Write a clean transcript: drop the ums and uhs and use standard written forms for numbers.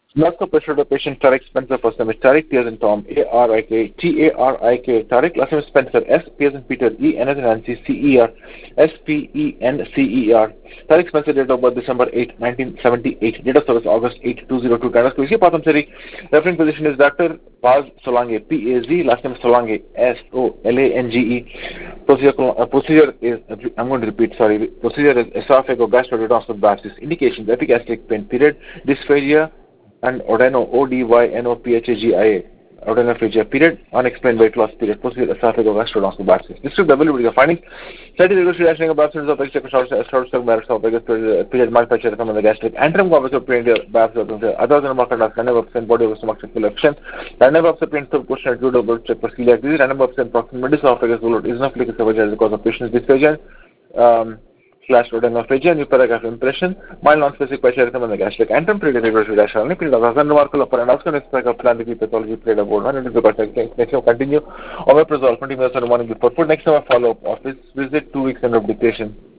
Last pressure to patient Tariq Spencer, first name is Tariq, T as in Tom, A-R-I-K, T-A-R-I-K, Tariq, last name is Spencer, S, P as in Peter, E, N as in Nancy, C-E-R, S-P-E-N-C-E-R. Tariq Spencer, date of birth December 8, 1978, date of service August 8, 2002. Canada, Squeezy, Patham Seri, referring physician is Dr. Paz Solange, P-A-Z, last name is Solange, S-O-L-A-N-G-E. Procedure is, I'm going to repeat, sorry, procedure is esophagogastroduodenal biopsy. Indications, epigastric pain, period, dysphagia, and Odeno, O-D-Y-N-O-P-H-A-G-I-A, Odenophagia period, unexplained weight loss period, posterior esophagogastroduodenal biopsy. This is the availability of findings. Study regulatory rationing of biopsies of extra short marks of period manufacture from the gastric, antrim covers of pain biopsy, other than market of random absent body of stomach efficiency, random absent pain sub question at double check for celiac disease, random absent proximal esophagus is not like a cause of patient's dysphagia. Slash Odenophagia, new paragraph impression, mild non-specific pituitary and the gastric antrum, period regulatory rationale, period of remarkable upper and outcome expect of planetary pathology, period of 100 next time continue, omeprazole 20 minutes in the morning before food, next time follow up office visit, 2 weeks end of dictation.